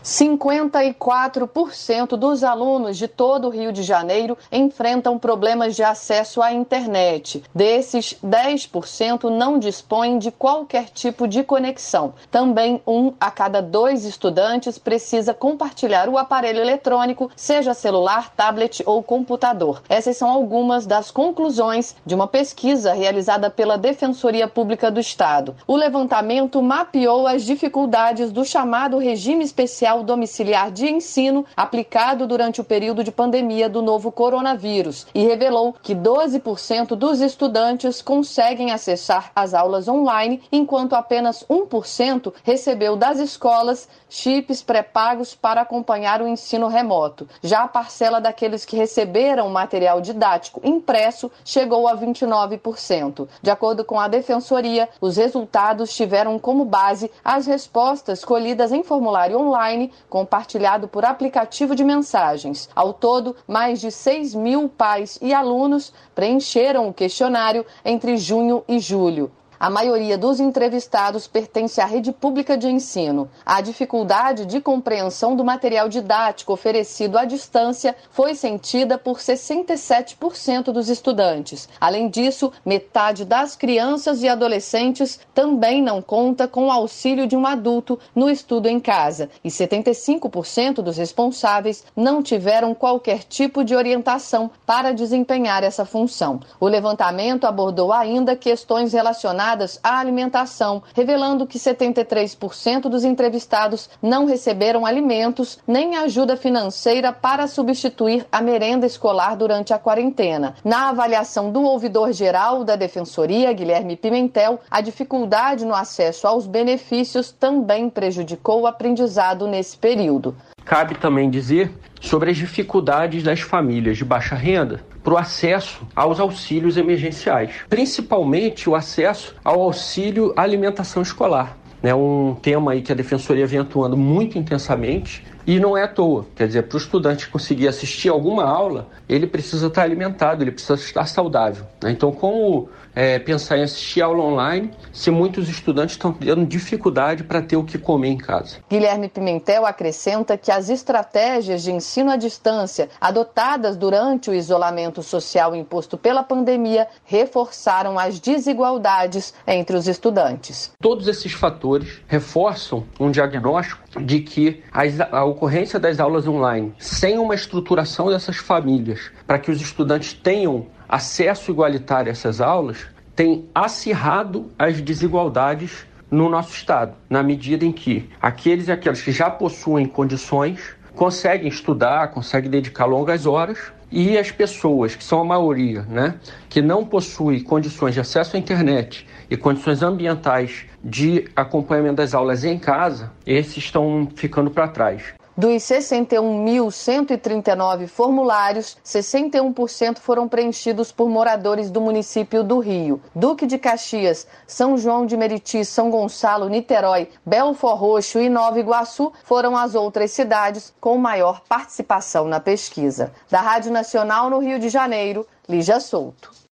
54% dos alunos de todo o Rio de Janeiro enfrentam problemas de acesso à internet. Desses, 10% não dispõem de qualquer tipo de conexão. Também 1 a cada 2 estudantes precisa compartilhar o aparelho eletrônico, seja celular, tablet ou computador. Essas são algumas das conclusões de uma pesquisa realizada pela Defensoria Pública do Estado. O levantamento mapeou as dificuldades do chamado regime especial domiciliar de ensino aplicado durante o período de pandemia do novo coronavírus e revelou que 12% dos estudantes conseguem acessar as aulas online, enquanto apenas 1% recebeu das escolas chips pré-pagos para acompanhar o ensino remoto. Já a parcela daqueles que receberam material didático impresso chegou a 29%. De acordo com a Defensoria, os resultados tiveram como base as respostas colhidas em formulário online compartilhado por aplicativo de mensagens. Ao todo, mais de 6 mil pais e alunos preencheram o questionário entre junho e julho. A maioria dos entrevistados pertence à rede pública de ensino. A dificuldade de compreensão do material didático oferecido à distância foi sentida por 67% dos estudantes. Além disso, metade das crianças e adolescentes também não conta com o auxílio de um adulto no estudo em casa. E 75% dos responsáveis não tiveram qualquer tipo de orientação para desempenhar essa função. O levantamento abordou ainda questões relacionadas à alimentação, revelando que 73% dos entrevistados não receberam alimentos nem ajuda financeira para substituir a merenda escolar durante a quarentena. Na avaliação do ouvidor geral da Defensoria, Guilherme Pimentel, a dificuldade no acesso aos benefícios também prejudicou o aprendizado nesse período. Cabe também dizer sobre as dificuldades das famílias de baixa renda para o acesso aos auxílios emergenciais, principalmente o acesso ao auxílio alimentação escolar. É um tema aí que a Defensoria vem atuando muito intensamente e não é à toa. Quer dizer, para o estudante conseguir assistir alguma aula, ele precisa estar alimentado, ele precisa estar saudável. Então, como pensar em assistir aula online se muitos estudantes estão tendo dificuldade para ter o que comer em casa? Guilherme Pimentel acrescenta que as estratégias de ensino à distância adotadas durante o isolamento social imposto pela pandemia reforçaram as desigualdades entre os estudantes. Todos esses fatores reforçam um diagnóstico de que a ocorrência das aulas online, sem uma estruturação dessas famílias, para que os estudantes tenham acesso igualitário a essas aulas, tem acirrado as desigualdades no nosso estado, na medida em que aqueles e aquelas que já possuem condições conseguem estudar, conseguem dedicar longas horas, e as pessoas, que são a maioria, que não possuem condições de acesso à internet e condições ambientais de acompanhamento das aulas em casa, esses estão ficando para trás. Dos 61.139 formulários, 61% foram preenchidos por moradores do município do Rio. Duque de Caxias, São João de Meriti, São Gonçalo, Niterói, Belford Roxo e Nova Iguaçu foram as outras cidades com maior participação na pesquisa. Da Rádio Nacional no Rio de Janeiro, Lígia Souto.